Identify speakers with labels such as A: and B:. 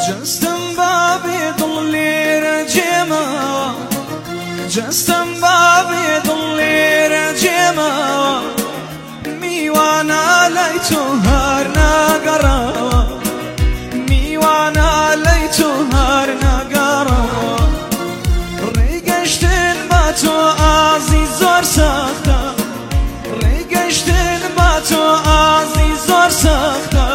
A: جستم بابی دڵی رەجێمە جستم بابی دڵی رەجێمەوە میوانە لای تۆ هەر ناگەڕەوە میوانە لای تۆ هەر ناگەڕەوە ڕێگەشتن بە تۆ ئازی زۆر سەختە ڕێگەشتن بە تۆ ئازی زۆر سەختە